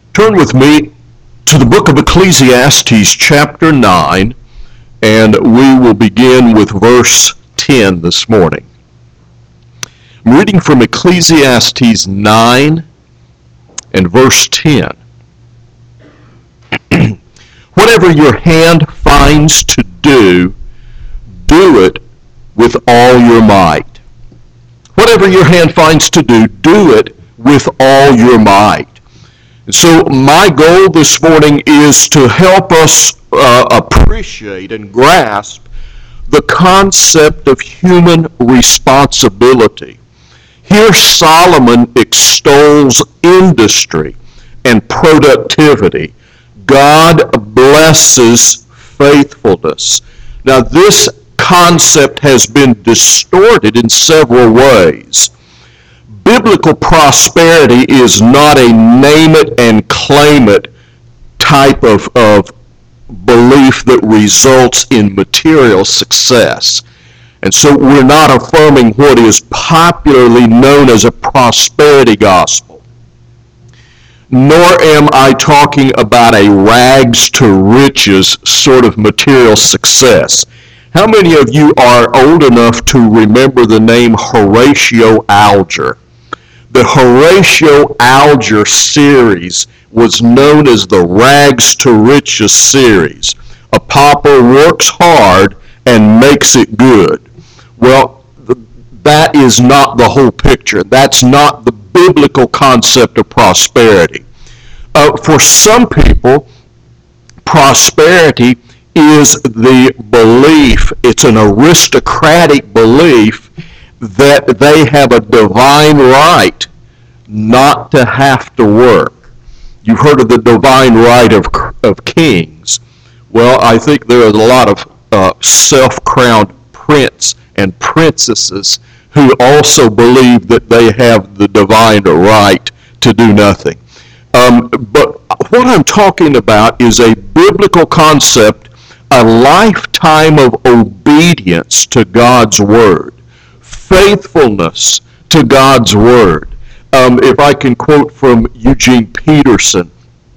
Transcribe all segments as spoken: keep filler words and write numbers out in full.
Turn with me to the book of Ecclesiastes, chapter nine, and we will begin with verse ten this morning. I'm reading from Ecclesiastes nine and verse ten. Whatever your hand finds to do, do it with all your might. Whatever your hand finds to do, do it with all your might. So my goal this morning is to help us uh, appreciate and grasp the concept of human responsibility. Here Solomon extols industry and productivity. God blesses faithfulness. Now this concept has been distorted in several ways. Biblical prosperity is not a name it and claim it type of, of belief that results in material success. And so we're not affirming what is popularly known as a prosperity gospel. Nor am I talking about a rags to riches sort of material success. How many of you are old enough to remember the name Horatio Alger? The Horatio Alger series was known as the Rags to Riches series. A pauper works hard and makes it good. Well, that is not the whole picture. That's not the biblical concept of prosperity. Uh, for some people, prosperity is the belief, it's an aristocratic belief that they have a divine right not to have to work. You've heard of the divine right of, of kings. Well, I think there are a lot of uh, self-crowned prince and princesses who also believe that they have the divine right to do nothing. Um, but what I'm talking about is a biblical concept, a lifetime of obedience to God's word, faithfulness to God's word. Um, if I can quote from Eugene Peterson,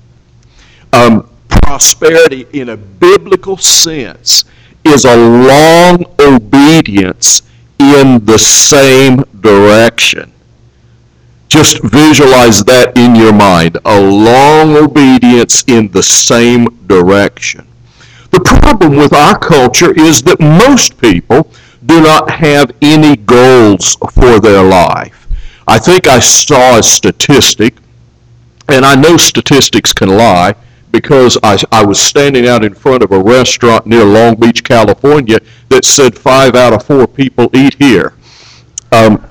um, prosperity in a biblical sense is a long obedience in the same direction. Just visualize that in your mind, a long obedience in the same direction. The problem with our culture is that most people do not have any goals for their life. I think I saw a statistic, and I know statistics can lie, because I, I was standing out in front of a restaurant near Long Beach, California, that said five out of four people eat here. Um,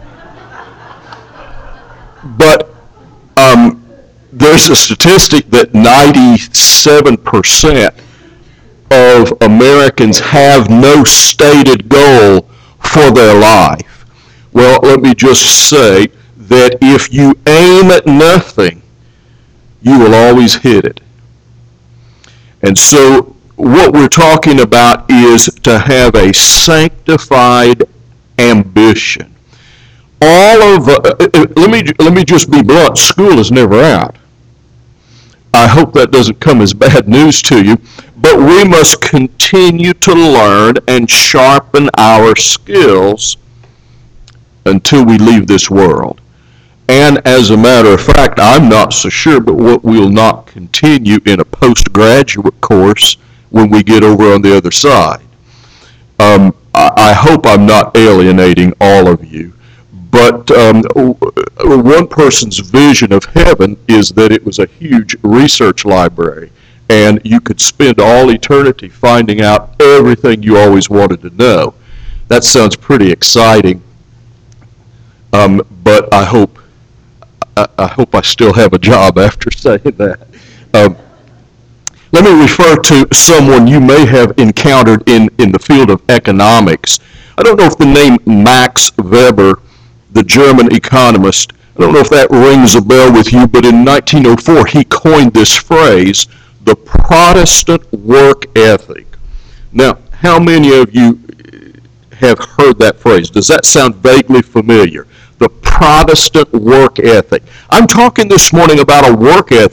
but um, there's a statistic that ninety-seven percent of Americans have no stated goal for their life. Well, let me just say that if you aim at nothing, you will always hit it. And so what we're talking about is to have a sanctified ambition. All of, uh, let me let me just be blunt, school is never out. I hope that doesn't come as bad news to you, but we must continue to learn and sharpen our skills until we leave this world. And as a matter of fact, I'm not so sure, but what we'll not continue in a postgraduate course when we get over on the other side. Um, I, I hope I'm not alienating all of you, but um, one person's vision of heaven is that it was a huge research library, and you could spend all eternity finding out everything you always wanted to know. That sounds pretty exciting, um, but I hope I, I hope I still have a job after saying that. Um, let me refer to someone you may have encountered in, in the field of economics. I don't know if the name Max Weber, the German economist, I don't know if that rings a bell with you, but in nineteen oh four he coined this phrase, the Protestant work ethic. Now, how many of you have heard that phrase? Does that sound vaguely familiar? The Protestant work ethic. I'm talking this morning about a work ethic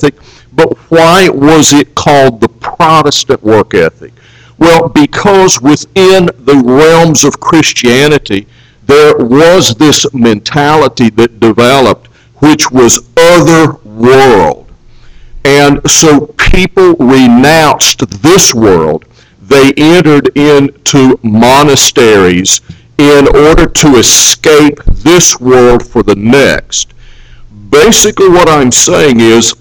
But why was it called the Protestant work ethic? Well, because within the realms of Christianity, there was this mentality that developed, which was other world. And so people renounced this world. They entered into monasteries in order to escape this world for the next. Basically what I'm saying is,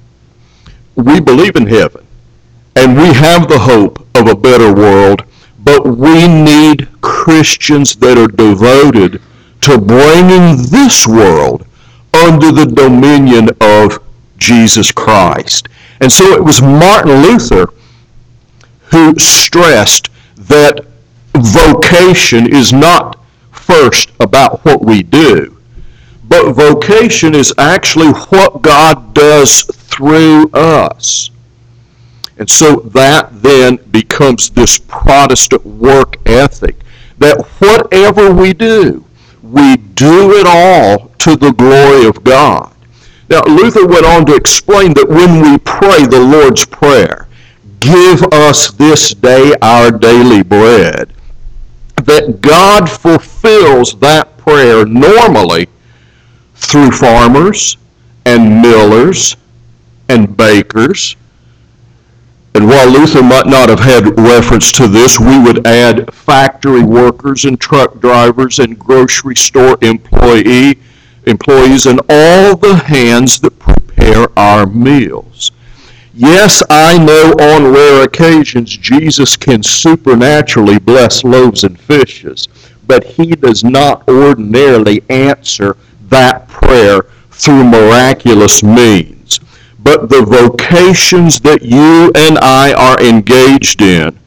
we believe in heaven, and we have the hope of a better world, but we need Christians that are devoted to bringing this world under the dominion of Jesus Christ. And so it was Martin Luther who stressed that vocation is not first about what we do, but vocation is actually what God does through us. And so that then becomes this Protestant work ethic, that whatever we do, we do it all to the glory of God. Now, Luther went on to explain that when we pray the Lord's Prayer, give us this day our daily bread, that God fulfills that prayer normally through farmers and millers and bakers. And while Luther might not have had reference to this, we would add factory workers and truck drivers and grocery store employee, employees and all the hands that prepare our meals. Yes, I know on rare occasions Jesus can supernaturally bless loaves and fishes, but he does not ordinarily answer that prayer through miraculous means. But the vocations that you and I are engaged in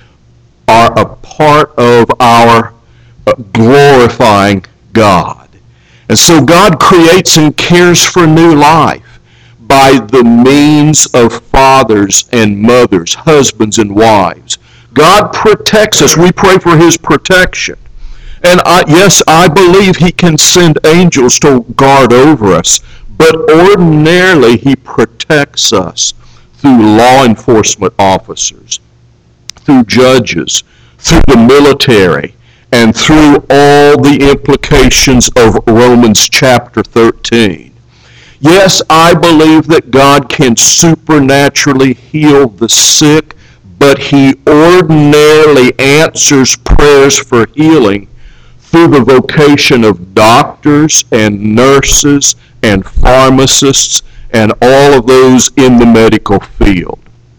are a part of our glorifying God. And so God creates and cares for new life by the means of fathers and mothers, husbands and wives. God protects us. We pray for his protection. And I, yes, I believe he can send angels to guard over us, but ordinarily he protects us through law enforcement officers, through judges, through the military, and through all the implications of Romans chapter thirteen. Yes, I believe that God can supernaturally heal the sick, but he ordinarily answers prayers for healing through the vocation of doctors and nurses and pharmacists and all of those in the medical field.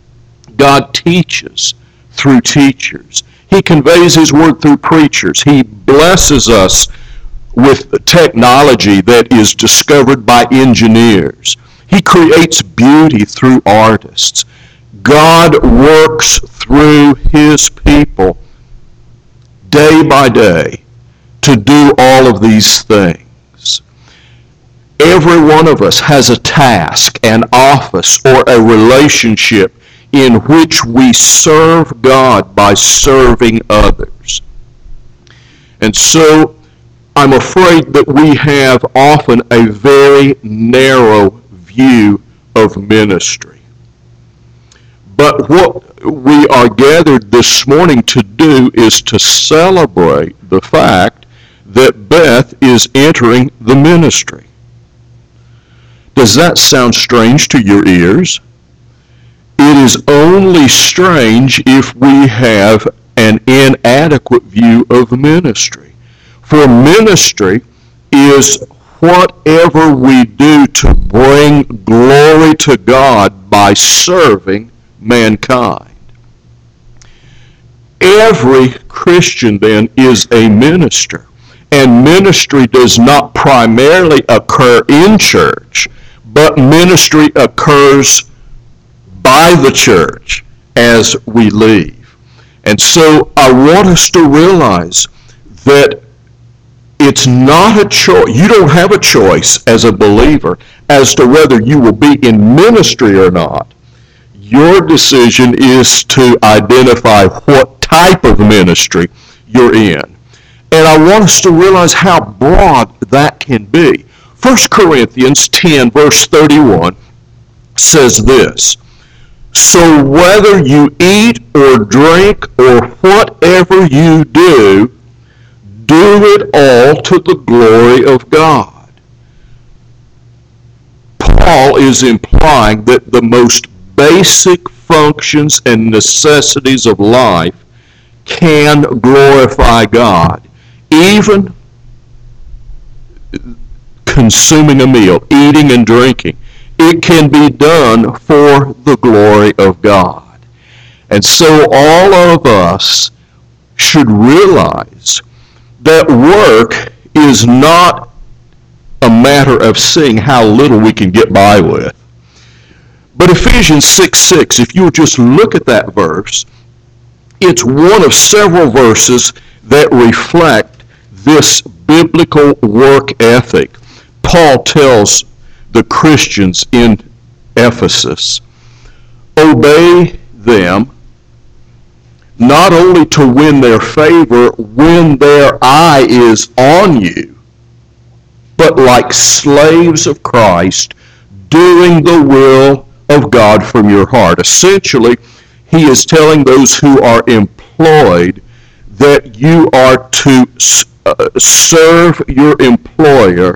God teaches through teachers. He conveys his word through preachers. He blesses us with technology that is discovered by engineers. He creates beauty through artists. God works through his people day by day to do all of these things. Every one of us has a task, an office, or a relationship in which we serve God by serving others. And so I'm afraid that we have often a very narrow view of ministry. But what we are gathered this morning to do is to celebrate the fact that Beth is entering the ministry. Does that sound strange to your ears? It is only strange if we have an inadequate view of ministry. For ministry is whatever we do to bring glory to God by serving mankind. Every Christian then is a minister, and ministry does not primarily occur in church, but ministry occurs by the church as we leave. And so I want us to realize that it's not a choice. You don't have a choice as a believer as to whether you will be in ministry or not. Your decision is to identify what type of ministry you're in. And I want us to realize how broad that can be. First Corinthians ten, verse thirty-one, says this, "So whether you eat or drink or whatever you do, do it all to the glory of God." Paul is implying that the most basic functions and necessities of life can glorify God. Even consuming a meal, eating and drinking, it can be done for the glory of God. And so all of us should realize that work is not a matter of seeing how little we can get by with. But Ephesians six six, if you would just look at that verse, it's one of several verses that reflect this biblical work ethic. Paul tells the Christians in Ephesus, "Obey them, not only to win their favor when their eye is on you, but like slaves of Christ, doing the will of God from your heart." Essentially, he is telling those who are employed that you are to uh, serve your employer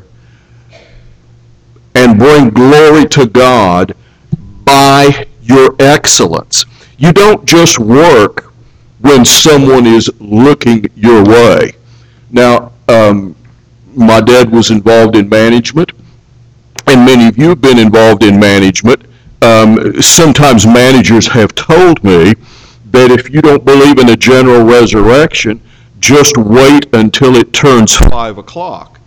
and bring glory to God by your excellence. You don't just work when someone is looking your way. Now, um, my dad was involved in management, and many of you have been involved in management. Um, sometimes managers have told me that if you don't believe in a general resurrection, just wait until it turns five o'clock.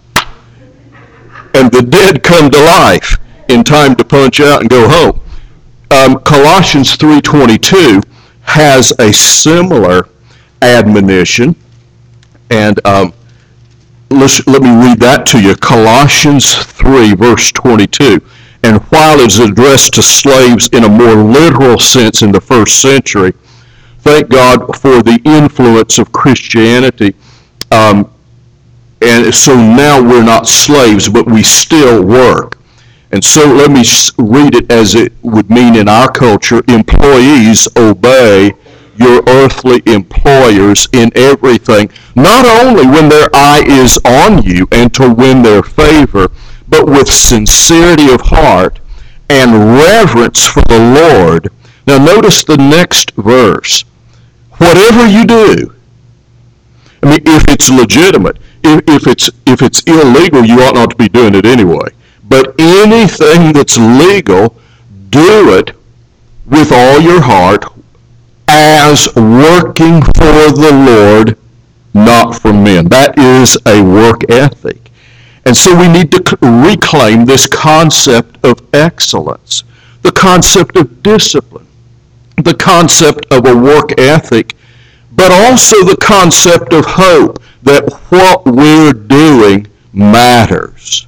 And the dead come to life in time to punch out and go home. Um, Colossians three twenty-two has a similar admonition, and um, let's, let me read that to you. Colossians three, verse twenty-two. And while it's addressed to slaves in a more literal sense in the first century, thank God for the influence of Christianity. Um, and so now we're not slaves, but we still work. And so let me read it as it would mean in our culture. Employees, obey your earthly employers in everything, not only when their eye is on you and to win their favor, but with sincerity of heart and reverence for the Lord. Now notice the next verse. Whatever you do, I mean, if it's legitimate, if, if it's if it's illegal, you ought not to be doing it anyway. But anything that's legal, do it with all your heart, as working for the Lord, not for men. That is a work ethic. And so we need to reclaim this concept of excellence, the concept of discipline, the concept of a work ethic, but also the concept of hope, that what we're doing matters.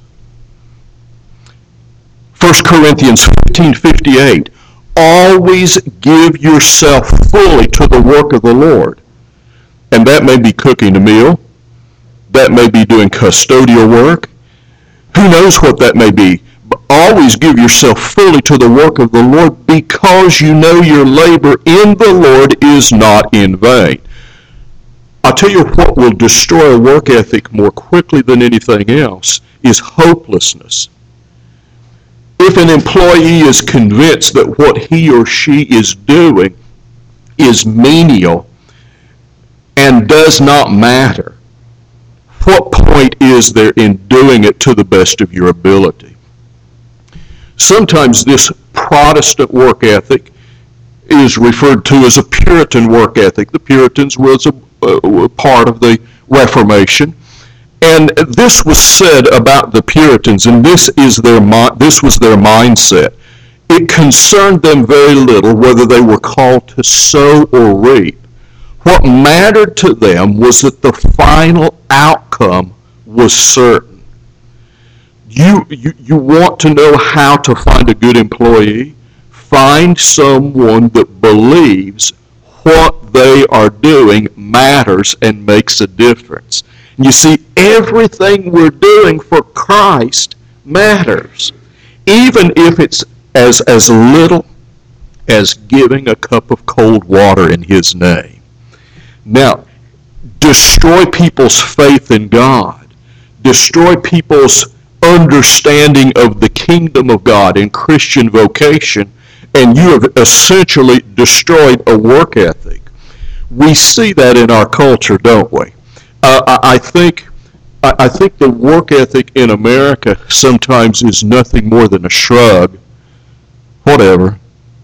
First Corinthians fifteen fifty-eight, always give yourself fully to the work of the Lord. And that may be cooking a meal. That may be doing custodial work. Who knows what that may be? But always give yourself fully to the work of the Lord, because you know your labor in the Lord is not in vain. I'll tell you what will destroy a work ethic more quickly than anything else is hopelessness. If an employee is convinced that what he or she is doing is menial and does not matter, what point is there in doing it to the best of your ability? Sometimes this Protestant work ethic is referred to as a Puritan work ethic. The Puritans was a, a part of the Reformation. And this was said about the Puritans, and this is their this was their mindset. It concerned them very little whether they were called to sow or reap. What mattered to them was that the final outcome was certain. You, you, you want to know how to find a good employee? Find someone that believes what they are doing matters and makes a difference. And you see, everything we're doing for Christ matters. Even if it's as as little as giving a cup of cold water in his name. Now, destroy people's faith in God, destroy people's understanding of the kingdom of God and Christian vocation, and you have essentially destroyed a work ethic. We see that in our culture, don't we? Uh, I, I think I, I think the work ethic in America sometimes is nothing more than a shrug. Whatever.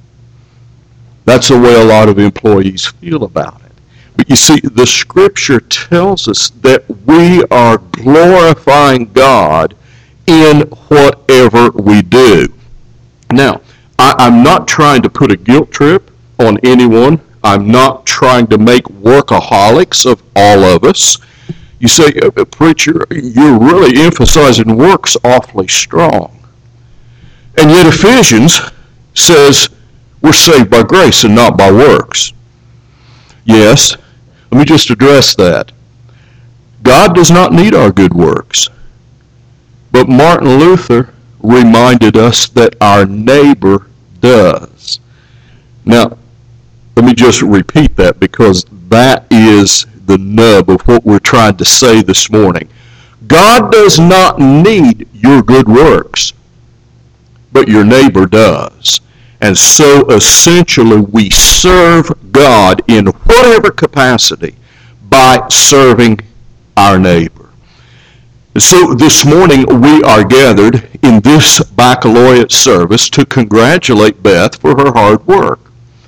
That's the way a lot of employees feel about it. But you see, the Scripture tells us that we are glorifying God in whatever we do. Now, I, I'm not trying to put a guilt trip on anyone. I'm not trying to make workaholics of all of us. You say, preacher, you're really emphasizing works awfully strong. And yet Ephesians says we're saved by grace and not by works. Yes, let me just address that. God does not need our good works. But Martin Luther reminded us that our neighbor does. Now, let me just repeat that because that is the nub of what we're trying to say this morning. God does not need your good works, but your neighbor does. And so essentially we serve God in whatever capacity by serving our neighbor. So this morning we are gathered in this baccalaureate service to congratulate Beth for her hard work.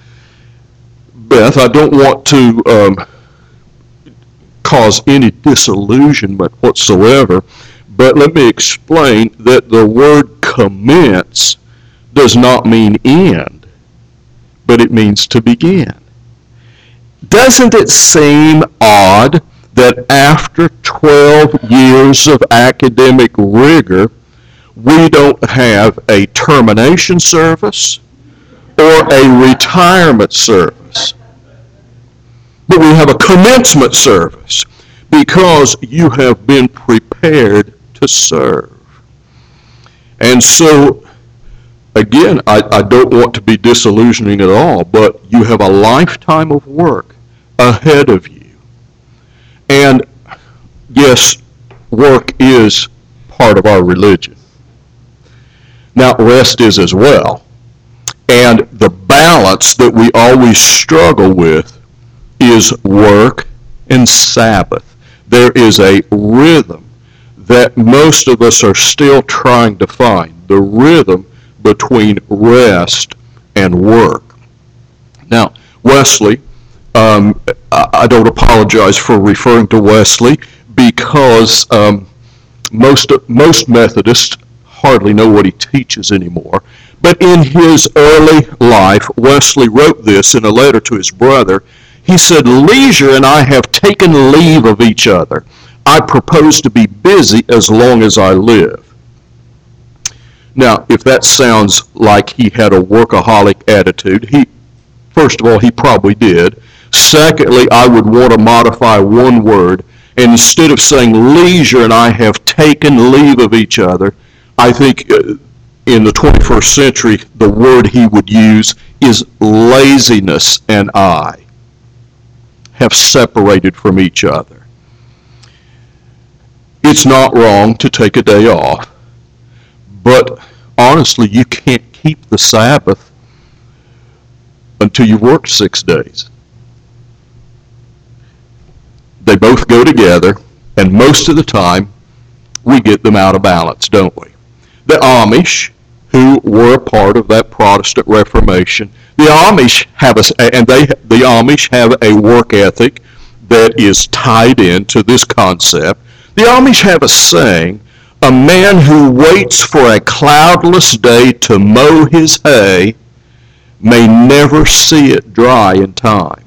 Beth, I don't want to um, cause any disillusionment whatsoever, but let me explain that the word commence does not mean end, but it means to begin. Doesn't it seem odd that after twelve years of academic rigor, we don't have a termination service or a retirement service, but we have a commencement service because you have been prepared to serve? And so, again, I, I don't want to be disillusioning at all, but you have a lifetime of work ahead of you. And yes, work is part of our religion. Now, rest is as well. And the balance that we always struggle with is work and Sabbath. There is a rhythm that most of us are still trying to find, the rhythm between rest and work. Now, Wesley, um, I don't apologize for referring to Wesley because um, most most Methodists hardly know what he teaches anymore. But in his early life, Wesley wrote this in a letter to his brother. He said, "Leisure and I have taken leave of each other. I propose to be busy as long as I live." Now, if that sounds like he had a workaholic attitude, he, first of all, he probably did. Secondly, I would want to modify one word, and instead of saying leisure and I have taken leave of each other, I think uh, in the twenty-first century, the word he would use is laziness and I have separated from each other. It's not wrong to take a day off, but honestly, you can't keep the Sabbath until you've worked six days. They both go together, and most of the time, we get them out of balance, don't we? The Amish, who were a part of that Protestant Reformation, the Amish have a, and they, the Amish have a work ethic that is tied into this concept. The Amish have a saying, "A man who waits for a cloudless day to mow his hay may never see it dry in time."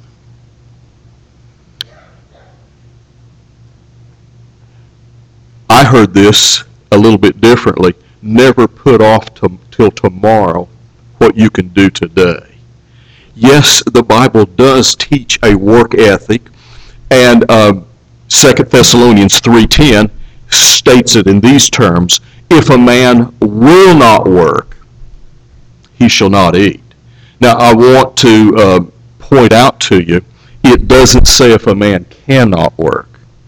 I heard this a little bit differently. Never put off to, till tomorrow what you can do today. Yes, the Bible does teach a work ethic, and uh, Second Thessalonians three ten states it in these terms: if a man will not work, he shall not eat. Now, I want to uh, point out to you, it doesn't say if a man cannot work.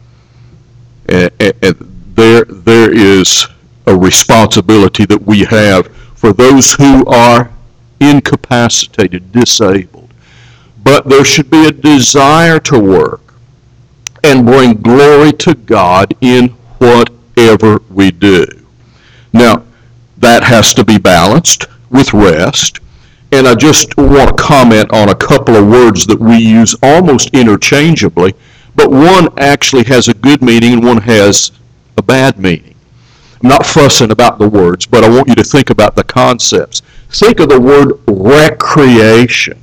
And, and there, there is a responsibility that we have for those who are incapacitated, disabled. But there should be a desire to work and bring glory to God in whatever we do. Now, that has to be balanced with rest. And I just want to comment on a couple of words that we use almost interchangeably, but one actually has a good meaning and one has a bad meaning. I'm not fussing about the words, but I want you to think about the concepts. Think of the word recreation.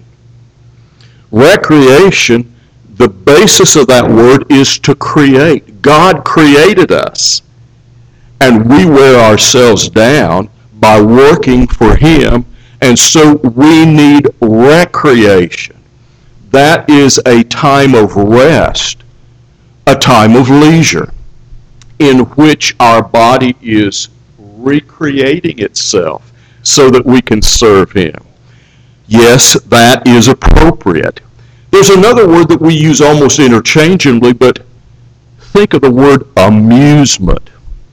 Recreation, the basis of that word is to create. God created us, and we wear ourselves down by working for Him, and so we need recreation. That is a time of rest, a time of leisure, in which our body is recreating itself so that we can serve Him. Yes, that is appropriate. There's another word that we use almost interchangeably, but think of the word amusement.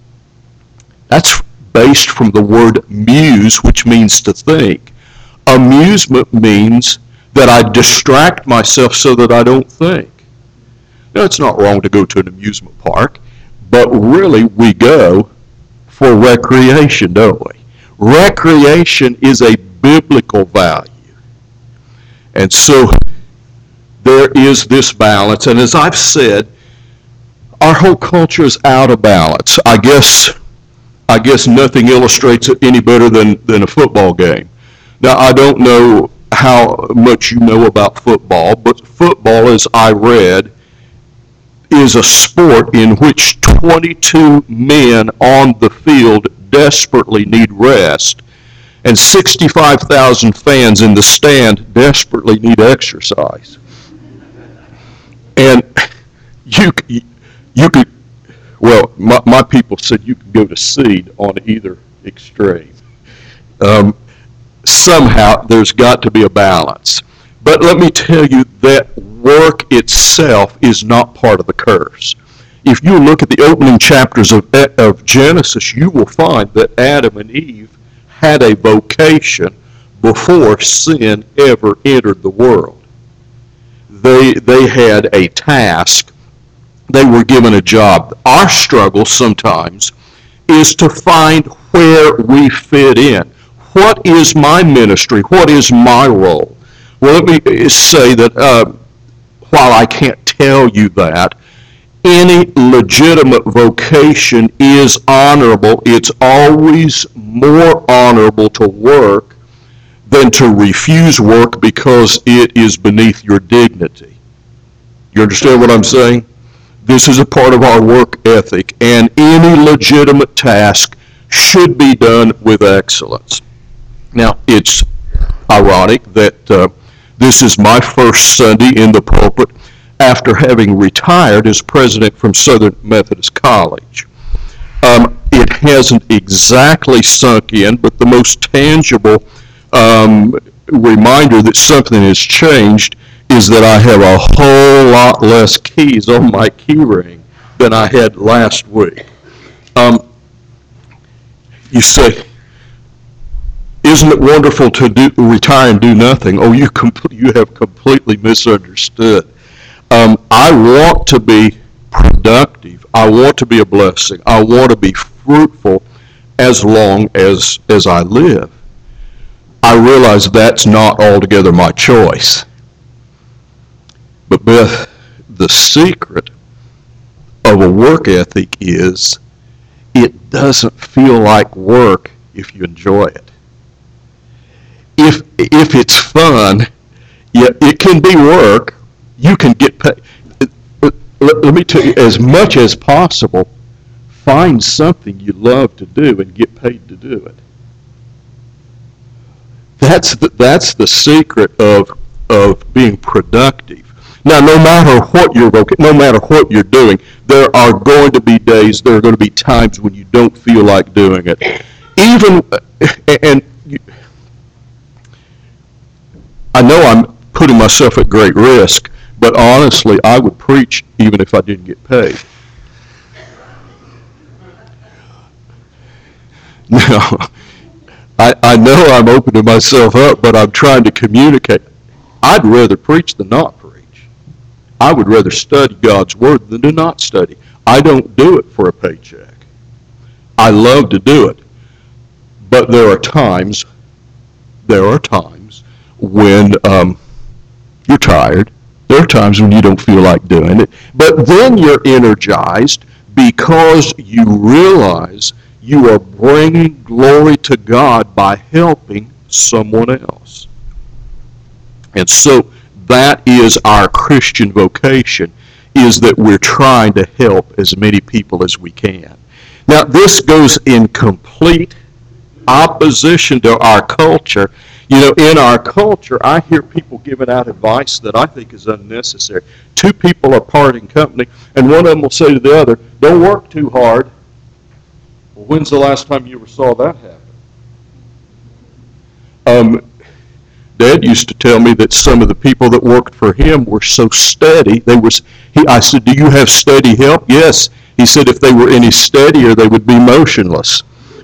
That's based from the word muse, which means to think. Amusement means that I distract myself so that I don't think. Now, it's not wrong to go to an amusement park, but really we go for recreation, don't we? Recreation is a biblical value. And so there is this balance, and as I've said, our whole culture is out of balance. I guess I guess nothing illustrates it any better than, than a football game. Now, I don't know how much you know about football, but football, as I read, is a sport in which twenty-two men on the field desperately need rest, and sixty-five thousand fans in the stand desperately need exercise. And you, you could, well, my, my people said you could go to seed on either extreme. Um, somehow there's got to be a balance. But let me tell you that work itself is not part of the curse. If you look at the opening chapters of, of Genesis, you will find that Adam and Eve had a vocation before sin ever entered the world. They, they had a task. They were given a job. Our struggle sometimes is to find where we fit in. What is my ministry? What is my role? Well, let me say that uh, while I can't tell you that, any legitimate vocation is honorable. It's always more honorable to work than to refuse work because it is beneath your dignity. You understand what I'm saying? This is a part of our work ethic, and any legitimate task should be done with excellence. Now, it's ironic that uh, this is my first Sunday in the pulpit after having retired as president from Southern Methodist College. Um, it hasn't exactly sunk in, but the most tangible um, reminder that something has changed is that I have a whole lot less keys on my key ring than I had last week. Um, you say, isn't it wonderful to do, retire and do nothing? Oh, you com- you have completely misunderstood. Um, I want to be productive. I want to be a blessing. I want to be fruitful as long as, as I live. I realize that's not altogether my choice. But Beth, the secret of a work ethic is it doesn't feel like work if you enjoy it. If if it's fun, yeah, it can be work. You can get paid. Let, let me tell you, as much as possible, find something you love to do and get paid to do it. That's the, that's the secret of of being productive. Now, no matter what you're no matter what you're doing, there are going to be days, there are going to be times when you don't feel like doing it. Even and you, I know I'm putting myself at great risk, but honestly, I would preach even if I didn't get paid. Now, I, I know I'm opening myself up, but I'm trying to communicate. I'd rather preach than not preach. I would rather study God's Word than to not study. I don't do it for a paycheck. I love to do it. But there are times, there are times when um, you're tired. There are times when you don't feel like doing it. But then you're energized because you realize you are bringing glory to God by helping someone else. And so that is our Christian vocation, is that we're trying to help as many people as we can. Now, this goes in complete opposition to our culture. You know, in our culture, I hear people giving out advice that I think is unnecessary. Two people are parting company, and one of them will say to the other, don't work too hard. Well, when's the last time you ever saw that happen? Um, Dad used to tell me that some of the people that worked for him were so steady. They were. He, I said, do you have steady help? Yes. He said if they were any steadier, they would be motionless.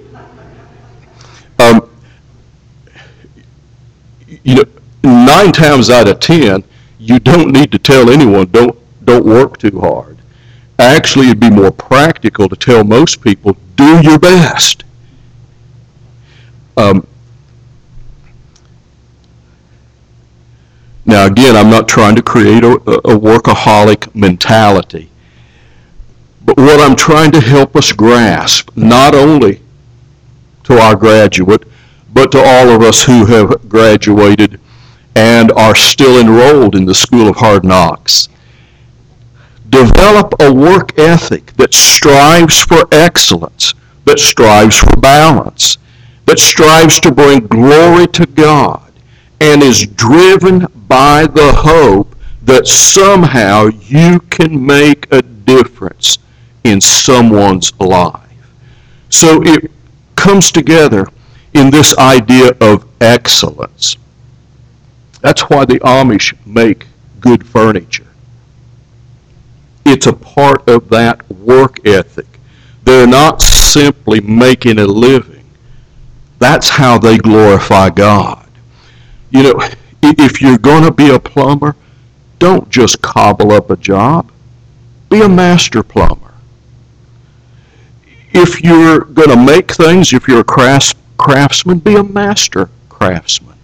Um, you know, nine times out of ten, you don't need to tell anyone, don't, don't work too hard. Actually, it'd be more practical to tell most people, do your best. Um, now, again, I'm not trying to create a, a workaholic mentality. But what I'm trying to help us grasp, not only to our graduate, but to all of us who have graduated and are still enrolled in the School of Hard Knocks. Develop a work ethic that strives for excellence, that strives for balance, that strives to bring glory to God, and is driven by the hope that somehow you can make a difference in someone's life. So it comes together in this idea of excellence. That's why the Amish make good furniture. It's a part of that work ethic. They're not simply making a living. That's how they glorify God. You know, if you're going to be a plumber, don't just cobble up a job. Be a master plumber. If you're going to make things, if you're a crafts, craftsman, be a master craftsman.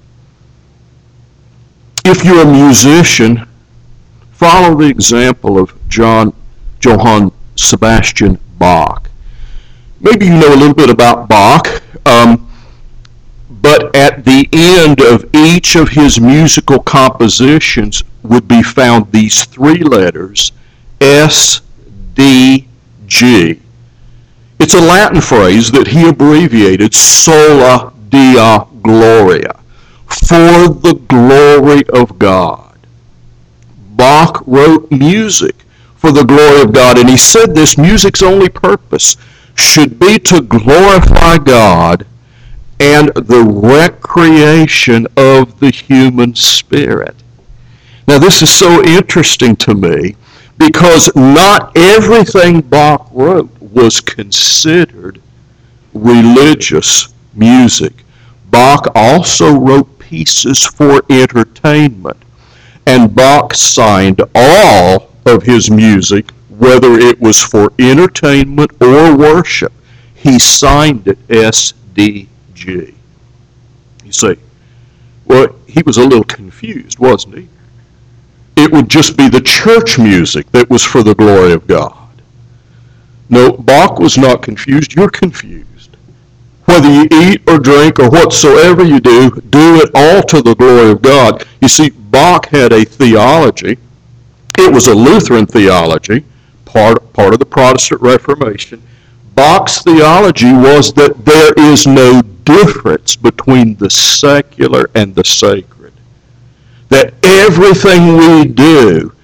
If you're a musician, follow the example of John Johann Sebastian Bach. Maybe you know a little bit about Bach, um, but at the end of each of his musical compositions would be found these three letters, S D G. It's a Latin phrase that he abbreviated, sola dea gloria, for the glory of God. Bach wrote music for the glory of God, and he said this music's only purpose should be to glorify God and the recreation of the human spirit. Now, this is so interesting to me because not everything Bach wrote was considered religious music. Bach also wrote pieces for entertainment, and Bach signed all of his music, whether it was for entertainment or worship. He signed it S D G. You see, well, he was a little confused, wasn't he? It would just be the church music that was for the glory of God. No, Bach was not confused. You're confused. Whether you eat or drink or whatsoever you do, do it all to the glory of God. You see, Bach had a theology. It was a Lutheran theology, part, part of the Protestant Reformation. Bach's theology was that there is no difference between the secular and the sacred. That everything we do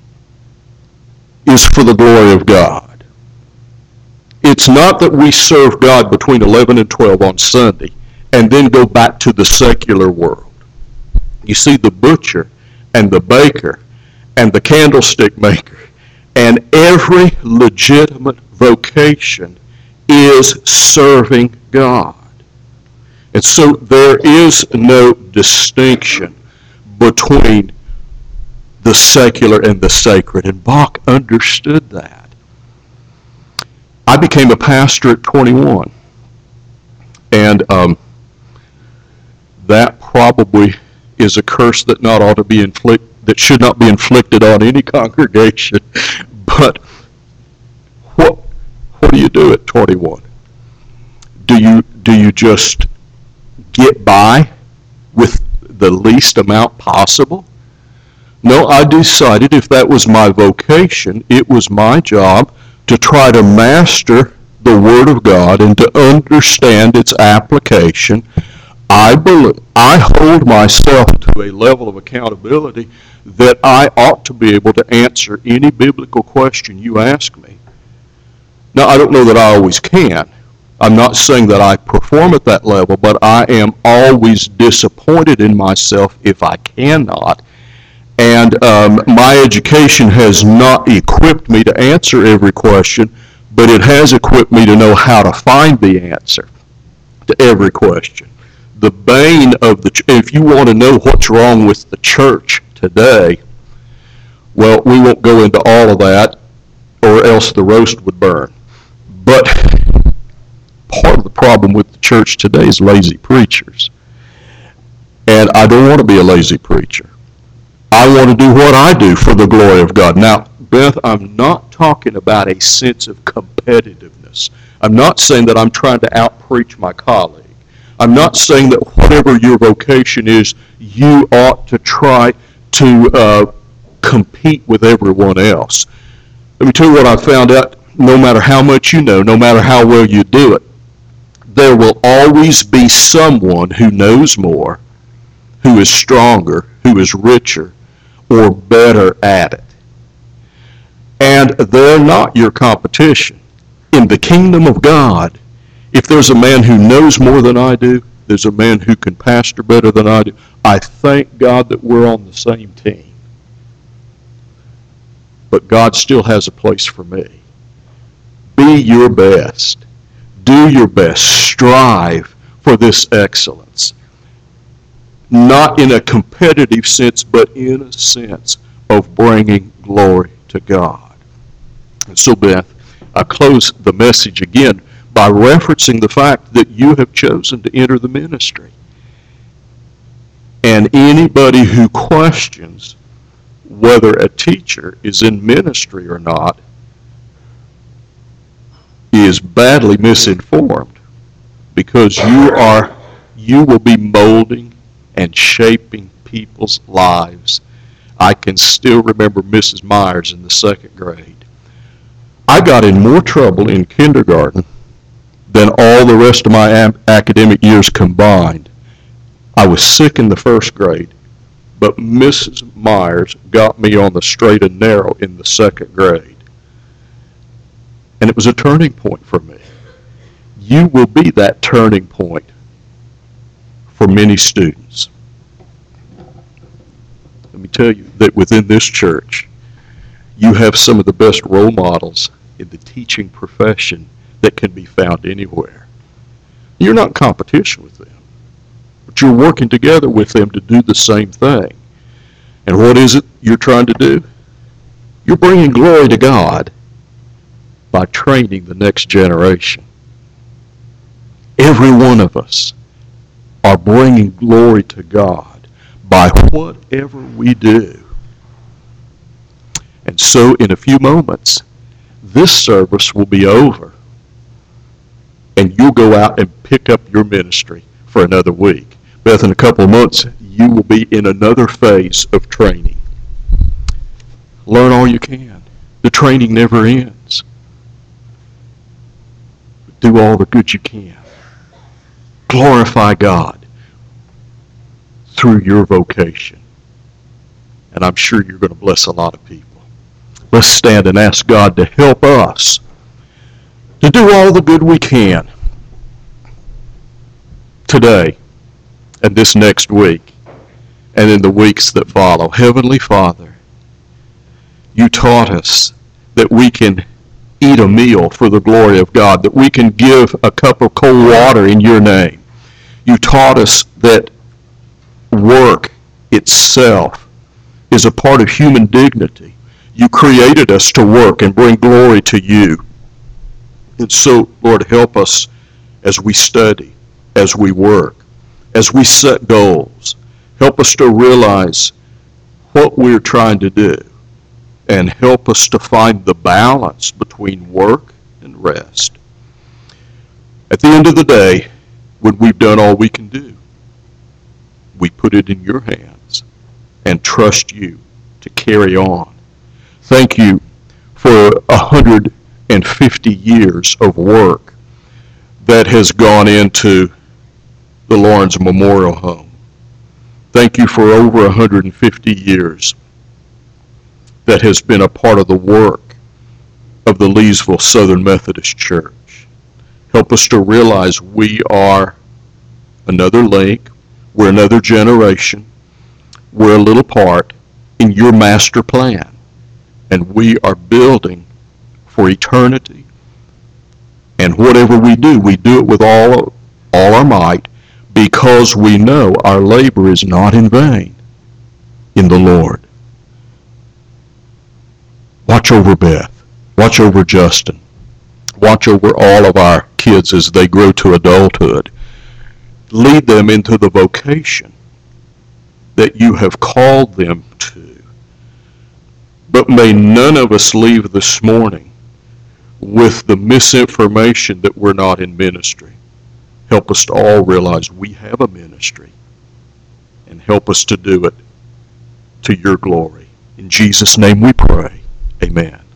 is for the glory of God. It's not that we serve God between eleven and twelve on Sunday and then go back to the secular world. You see, the butcher and the baker and the candlestick maker and every legitimate vocation is serving God. And so there is no distinction between the secular and the sacred, and Bach understood that. I became a pastor at twenty-one, and um, that probably is a curse that not ought to be inflict that should not be inflicted on any congregation. But what what do you do at twenty-one? Do you do you just get by with the least amount possible? No, I decided if that was my vocation, it was my job to try to master the Word of God and to understand its application. I believe, I hold myself to a level of accountability that I ought to be able to answer any biblical question you ask me. Now, I don't know that I always can. I'm not saying that I perform at that level, but I am always disappointed in myself if I cannot. And um, my education has not equipped me to answer every question, but it has equipped me to know how to find the answer to every question. The bane of the, ch- if you want to know what's wrong with the church today, well, we won't go into all of that, or else the roast would burn. But part of the problem with the church today is lazy preachers. And I don't want to be a lazy preacher. I want to do what I do for the glory of God. Now, Beth, I'm not talking about a sense of competitiveness. I'm not saying that I'm trying to out-preach my colleague. I'm not saying that whatever your vocation is, you ought to try to uh, compete with everyone else. Let me tell you what I found out. No matter how much you know, no matter how well you do it, there will always be someone who knows more, who is stronger, who is richer, or better at it. And they're not your competition. In the kingdom of God, if there's a man who knows more than I do, there's a man who can pastor better than I do, I thank God that we're on the same team. But God still has a place for me. Be your best. Do your best. Strive for this excellence. Not in a competitive sense, but in a sense of bringing glory to God. And so, Beth, I close the message again by referencing the fact that you have chosen to enter the ministry. And anybody who questions whether a teacher is in ministry or not is badly misinformed, because you are you will be molding and shaping people's lives. I can still remember Missus Myers in the second grade. I got in more trouble in kindergarten than all the rest of my am- academic years combined. I was sick in the first grade, but Missus Myers got me on the straight and narrow in the second grade. And it was a turning point for me. You will be that turning point for many students. Let me tell you that within this church, you have some of the best role models in the teaching profession that can be found anywhere. You're not in competition with them, but you're working together with them to do the same thing. And what is it you're trying to do? You're bringing glory to God by training the next generation. Every one of us are bringing glory to God by whatever we do. And so in a few moments, this service will be over, and you'll go out and pick up your ministry for another week. Beth, in a couple of months, you will be in another phase of training. Learn all you can. The training never ends. Do all the good you can. Glorify God through your vocation. And I'm sure you're going to bless a lot of people. Let's stand and ask God to help us to do all the good we can today and this next week, and in the weeks that follow. Heavenly Father, you taught us that we can eat a meal for the glory of God, that we can give a cup of cold water in your name. You taught us that work itself is a part of human dignity. You created us to work and bring glory to you. And so, Lord, help us as we study, as we work, as we set goals. Help us to realize what we're trying to do, and help us to find the balance between work and rest. At the end of the day, when we've done all we can do, we put it in your hands and trust you to carry on. Thank you for one hundred fifty years of work that has gone into the Lawrence Memorial Home. Thank you for over one hundred fifty years that has been a part of the work of the Leesville Southern Methodist Church. Help us to realize we are another link, we're another generation, we're a little part in your master plan, and we are building for eternity. And whatever we do, we do it with all, all our might, because we know our labor is not in vain in the Lord. Watch over Beth. Watch over Justin. Watch over all of our kids as they grow to adulthood. Lead them into the vocation that you have called them to. But may none of us leave this morning with the misinformation that we're not in ministry. Help us to all realize we have a ministry, and help us to do it to your glory. In Jesus' name we pray. Amen.